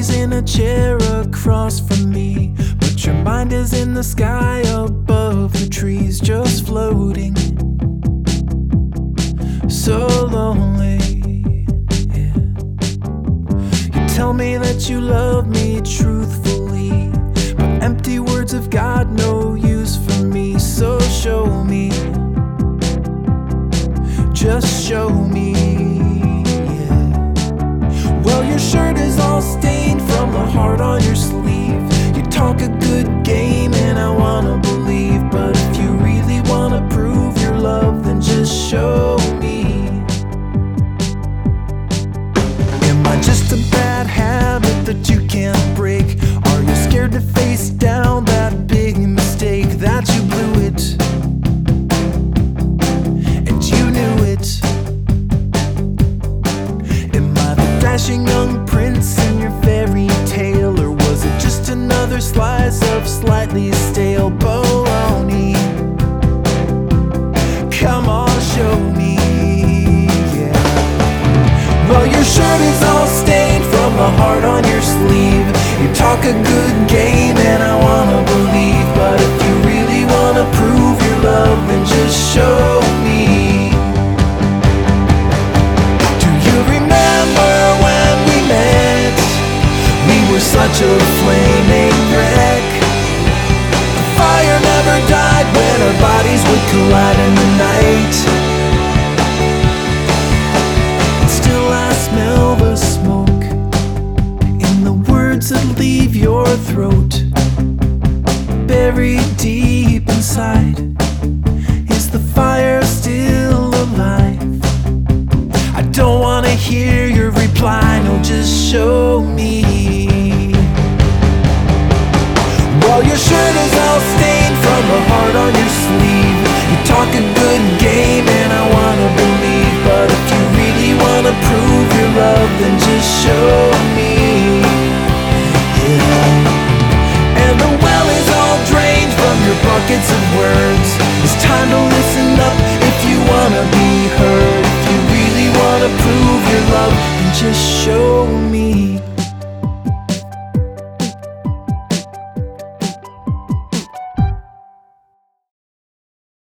smiles in a chair across from me, but your mind is in the sky above the trees, just floating, so lonely. Yeah. You tell me that you love me truthfully, but empty words have got no use for me. So show me, just show me. Well, your shirt is all stained from the heart on your sleeve. You talk a good game and I wanna believe, but if you really wanna prove your love, then just show me. Am I just a bad habit that you can't break? Are you scared to face down that big mistake that you blew it and you knew it? Dashing young prince in your fairy tale, or was it just another slice of slightly stale bologna? Come on, show me, yeah. Well, your shirt is all stained from the heart on your sleeve. You talk a good game and I wanna believe, but if you really wanna prove your love, then just show me. Such a flaming wreck. The fire never died when our bodies would collide in the night. And still I smell the smoke in the words that leave your throat. Buried deep inside, is the fire still alive? I don't wanna hear your reply, no, just show me. Well, your shirt is all stained from the heart on your sleeve. You talk a good game and I wanna believe, but if you really wanna prove your love, then just show me.